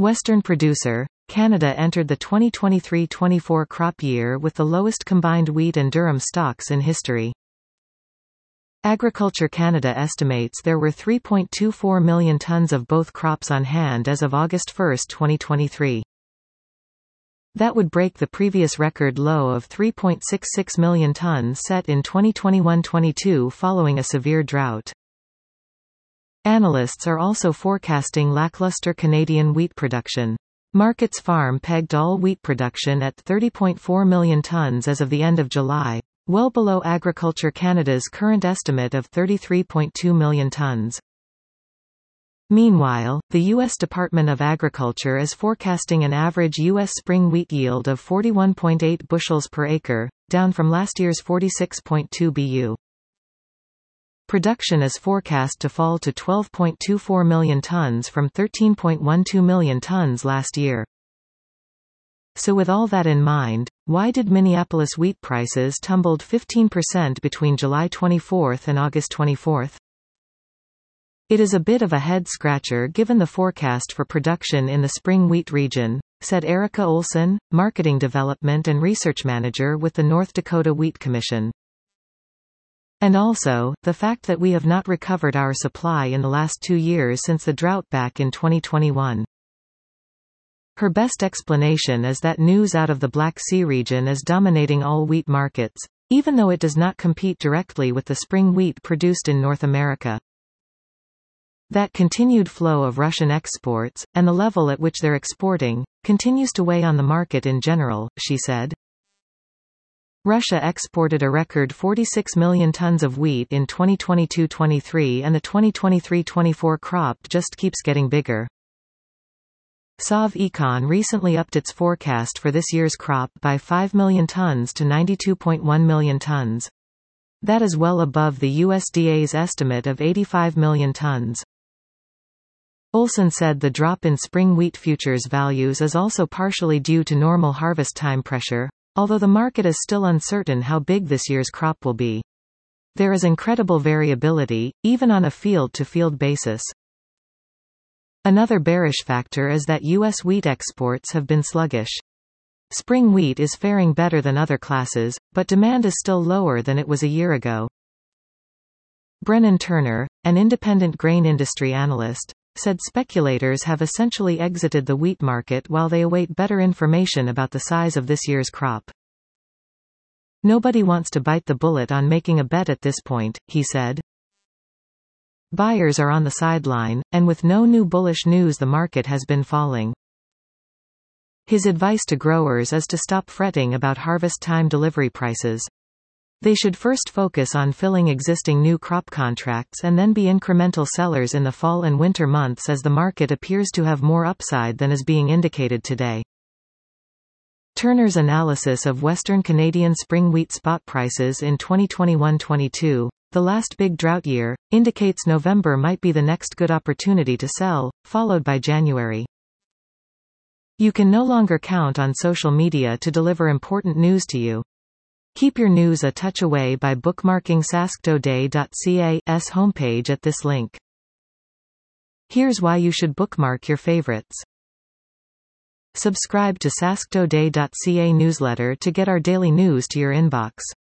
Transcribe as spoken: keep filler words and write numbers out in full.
Western producer, Canada entered the twenty twenty-three twenty-four crop year with the lowest combined wheat and durum stocks in history. Agriculture Canada estimates there were three point two four million tons of both crops on hand as of August first twenty twenty-three. That would break the previous record low of three point six six million tons set in twenty twenty-one twenty-two following a severe drought. Analysts are also forecasting lackluster Canadian wheat production. Markets Farm pegged all wheat production at thirty point four million tons as of the end of July, well below Agriculture Canada's current estimate of thirty-three point two million tons. Meanwhile, the U S Department of Agriculture is forecasting an average U S spring wheat yield of forty-one point eight bushels per acre, down from last year's forty-six point two B U. Production is forecast to fall to twelve point two four million tons from thirteen point one two million tons last year. So with all that in mind, why did Minneapolis wheat prices tumbled fifteen percent between July twenty-fourth and August twenty-fourth? It is a bit of a head-scratcher given the forecast for production in the spring wheat region, said Erica Olson, Marketing Development and Research Manager with the North Dakota Wheat Commission. And also, the fact that we have not recovered our supply in the last two years since the drought back in twenty twenty-one. Her best explanation is that news out of the Black Sea region is dominating all wheat markets, even though it does not compete directly with the spring wheat produced in North America. That continued flow of Russian exports, and the level at which they're exporting, continues to weigh on the market in general, she said. Russia exported a record forty-six million tons of wheat in twenty twenty-two twenty-three and the twenty twenty-three twenty-four crop just keeps getting bigger. Sovecon recently upped its forecast for this year's crop by five million tons to ninety-two point one million tons. That is well above the U S D A's estimate of eighty-five million tons. Olson said the drop in spring wheat futures values is also partially due to normal harvest time pressure, although the market is still uncertain how big this year's crop will be. There is incredible variability, even on a field-to-field basis. Another bearish factor is that U S wheat exports have been sluggish. Spring wheat is faring better than other classes, but demand is still lower than it was a year ago. Brennan Turner, an independent grain industry analyst, said speculators have essentially exited the wheat market while they await better information about the size of this year's crop. Nobody wants to bite the bullet on making a bet at this point, he said. Buyers are on the sideline, and with no new bullish news the market has been falling. His advice to growers is to stop fretting about harvest time delivery prices. They should first focus on filling existing new crop contracts and then be incremental sellers in the fall and winter months as the market appears to have more upside than is being indicated today. Turner's analysis of Western Canadian spring wheat spot prices in twenty twenty-one twenty-two, the last big drought year, indicates November might be the next good opportunity to sell, followed by January. You can no longer count on social media to deliver important news to you. Keep your news a touch away by bookmarking sasktoday dot c a's homepage at this link. Here's why you should bookmark your favorites. Subscribe to sasktoday dot c a newsletter to get our daily news to your inbox.